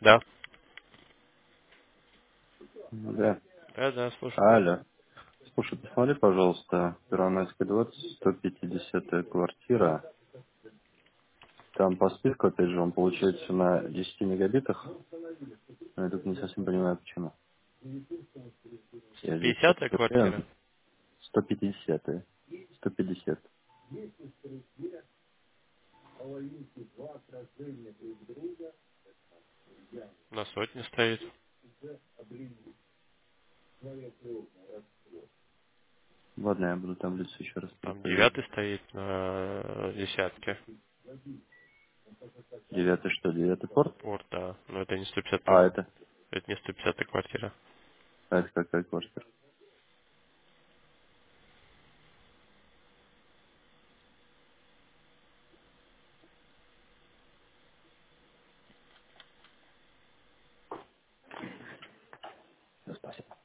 Да. Да. Да, слушаю. Алло. Слушай, посмотри, пожалуйста, Первомайская 20, 150-я квартира. Там по списку, опять же, он получается на 10 мегабитах. Но я тут не совсем понимаю, почему. Я здесь сейчас 50-я проверяю. квартира? 150-я. 150. На сотне стоит. Ладно, я буду таблицу еще раз Там перепроверять. 9 стоит на десятке. 9 что, 9 порт? Вот, да. Но это не 150, А, это? это не 150-я квартира. А это какая квартира? Всё, спасибо.